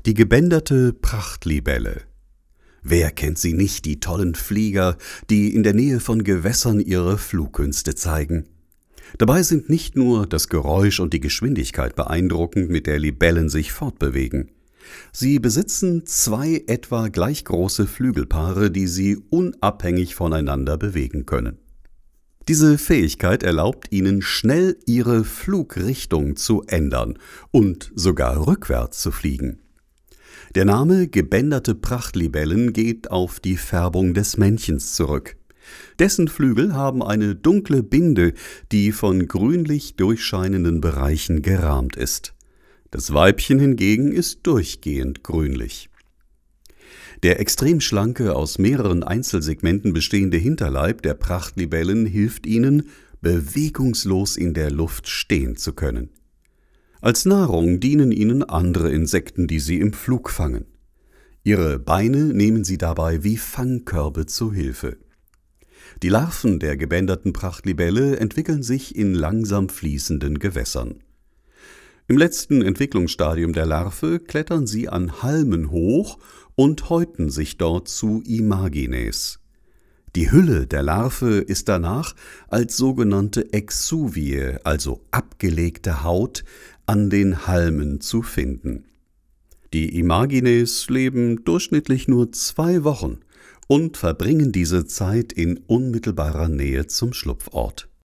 Die gebänderte Prachtlibelle. Wer kennt sie nicht, die tollen Flieger, die in der Nähe von Gewässern ihre Flugkünste zeigen? Dabei sind nicht nur das Geräusch und die Geschwindigkeit beeindruckend, mit der Libellen sich fortbewegen. Sie besitzen 2 etwa gleich große Flügelpaare, die sie unabhängig voneinander bewegen können. Diese Fähigkeit erlaubt ihnen, schnell ihre Flugrichtung zu ändern und sogar rückwärts zu fliegen. Der Name gebänderte Prachtlibellen geht auf die Färbung des Männchens zurück. Dessen Flügel haben eine dunkle Binde, die von grünlich durchscheinenden Bereichen gerahmt ist. Das Weibchen hingegen ist durchgehend grünlich. Der extrem schlanke, aus mehreren Einzelsegmenten bestehende Hinterleib der Prachtlibellen hilft ihnen, bewegungslos in der Luft stehen zu können. Als Nahrung dienen ihnen andere Insekten, die sie im Flug fangen. Ihre Beine nehmen sie dabei wie Fangkörbe zu Hilfe. Die Larven der gebänderten Prachtlibelle entwickeln sich in langsam fließenden Gewässern. Im letzten Entwicklungsstadium der Larve klettern sie an Halmen hoch und häuten sich dort zu Imagines. Die Hülle der Larve ist danach als sogenannte Exuvie, also abgelegte Haut, an den Halmen zu finden. Die Imagines leben durchschnittlich nur 2 Wochen und verbringen diese Zeit in unmittelbarer Nähe zum Schlupfort.